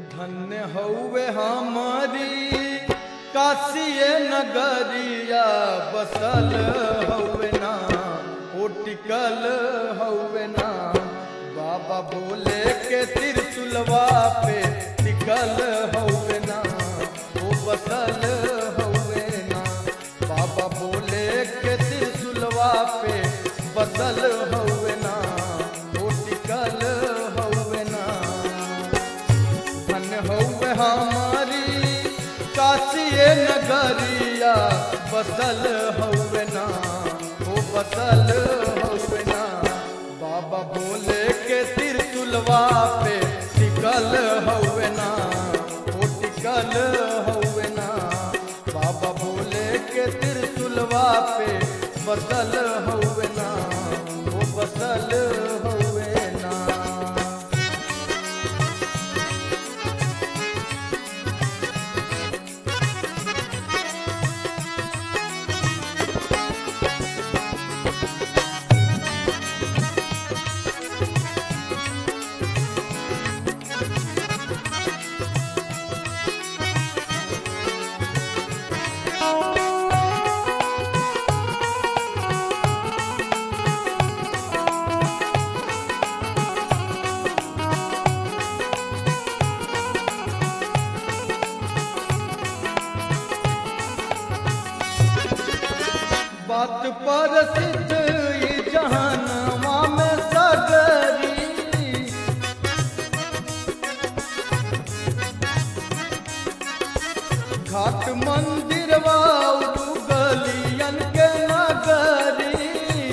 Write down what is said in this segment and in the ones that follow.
धन्य हौवे हमारी काशिये नगरिया बसल हौवे ना ओ टिकल हौवे ना बाबा भोले के त्रिशूलवा पे टिकल हौवे ना ओ बसल हौवे ना बाबा भोले के त्रिशूलवा पे बसल हौवे ना ओ टिकल हौवे ना धन्य हौवे हमारी काशिये नगरिया बसल हौवे ना ओ बसल हौवे ना बाबा भोले के त्रिशूलवा पे टिकल हौवे ना ओ टिकल हौवे ना बाबा भोले के त्रिशूलवा पे बसल हौवे ना ओ बसल हौवे ना। बात प्रसिद्ध ई जहानवा में सगरी घाट मंदिरवा गलियन के नगरी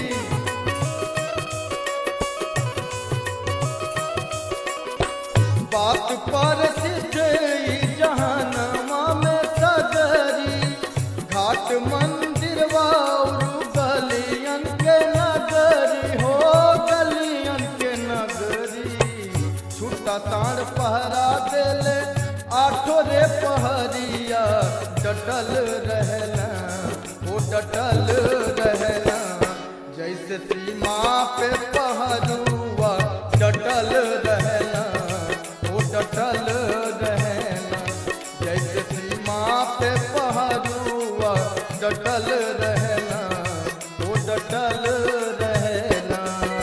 बात प्रसिद्ध ई जहानवा में सगरी घाट मंदिरवा गलियन के नगरी हो गलियन के नगरी छूटा ताड़ पहरा देले आठो रे पहरिया डटल रहना ओ डटल रहना जैसे सीमा पे पहरुआ डटल रहना ओ डटल रहना जैसे सीमा पे पहरुआ डटल रहना ओ डटल रहना।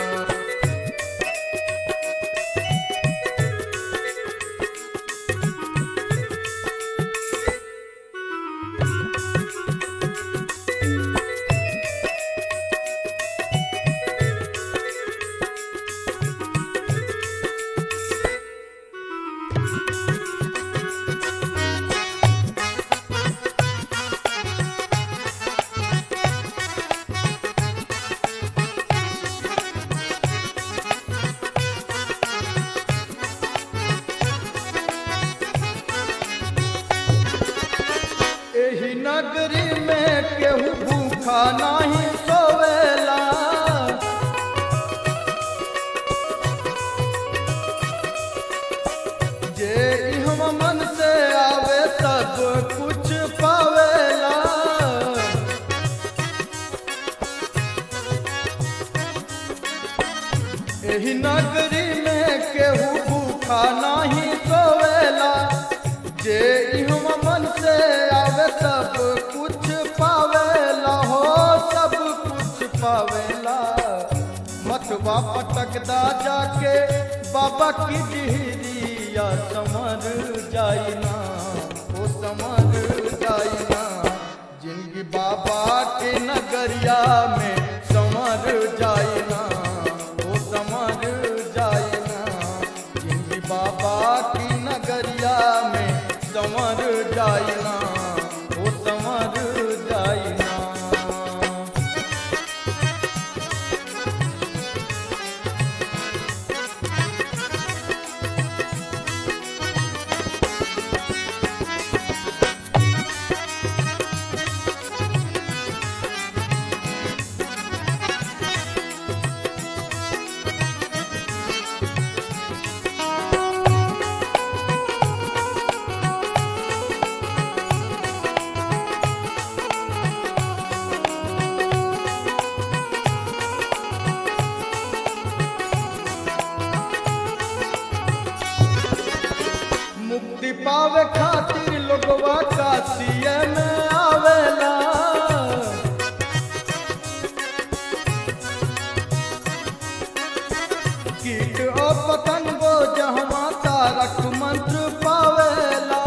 एही नगरी में केहू भूखा नहीं सोवेला जे हम मन से आवे सब कुछ पावेला एही नगरी में केहू भूखा नहीं सोवेला जे हम मन से आवे सब कुछ पावेला हो सब कुछ पावेला मथवा पटकदा जाके बाबा की डिहरिया समर जाइना ओ समर जाइना जिंदगी बाबा के नगरिया में समर जाइना ओ समर जाइना जिंदगी बाबा की नगरिया में समर जाइना ओ समर जाइना। मुक्ति पावे खातिर लोगवा काशी में आवेला। कीट और पतंगो जहवा तारक मंत्र पावेला।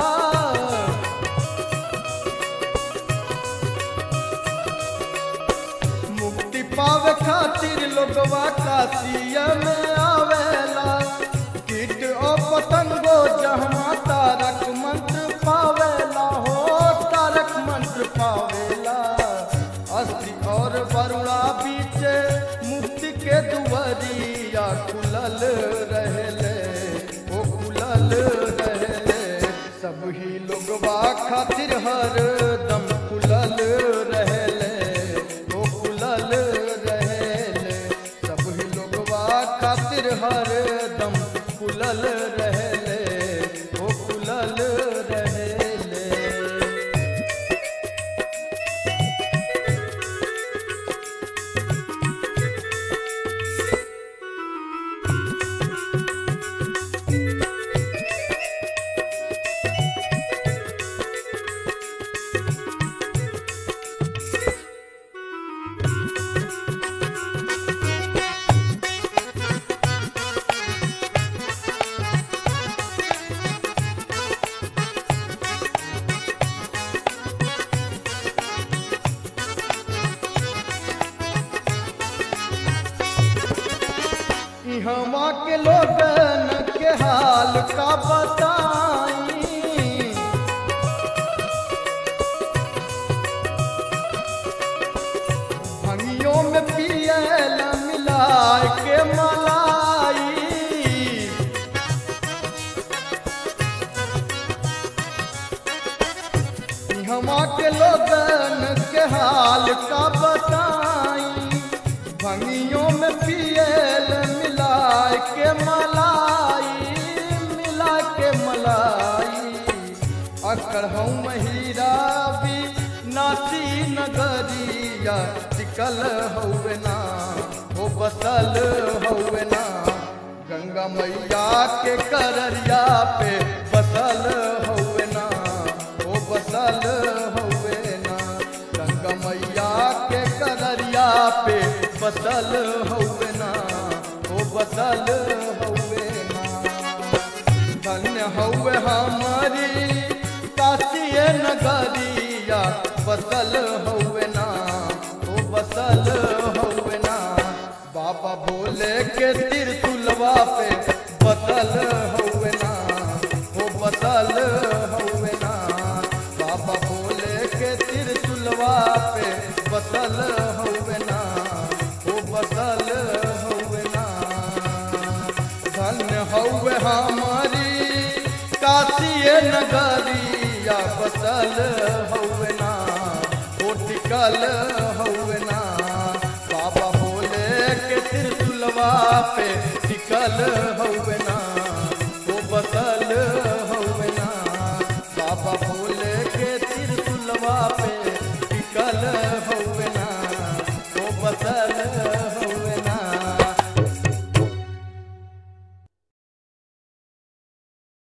मुक्ति पावे खातिर लोगवा काशी में आवेला। कीट और पतंगो जहवा तारक मंत्र पावेला हो तारक मंत्र पावेला। अस्थि और वरुणा बीचे मुक्ति के दुआरिया खुलल रहले ओ खुलल रहले। सब ही लोगवा खातिर हर दम खुलल रहले ओ खुलल रहले। सब ही लोगवा खातिर हर दम खुलल रहले ओ खुलल रहले। इहवा के लोगन के हाल का बताई। भंगियों में पियल मिलाए के मलाई। इहवा के लोगन के हाल का बताई। भंगियों में पियल मिलाए के मलाई मिला के मलाई। अकड़हूँ महिरा भी नासी नगरिया टिकल हौवे ना हो बसल हौवे ना। गंगा मैया के कररिया पे बसल हौवे ना हो बसल हौवे ना। गंगा मैया के कररिया पे बसल हौवे ना ओ बसल हौवे ना। धन्य हौवे हमारी काशी नगरिया बसल हौवे ना ओ बसल हौवे ना। बाबा भोले के तिरतुलवा पे बसल हौवे ना ओ बसल हौवे ना। बाबा भोले के तिरतुलवा पे बसल हौवे ना ओ बसल हौवे ना। धन्य हौवे हमारी काशी नगरिया बसल हौवे ना ओ टिकल हौवे ना। बाबा भोले के तिरतुलवा पे टिकल हौवे ना ओ बसल हौवे ना। बाबा भोले के तिरतुलवा पे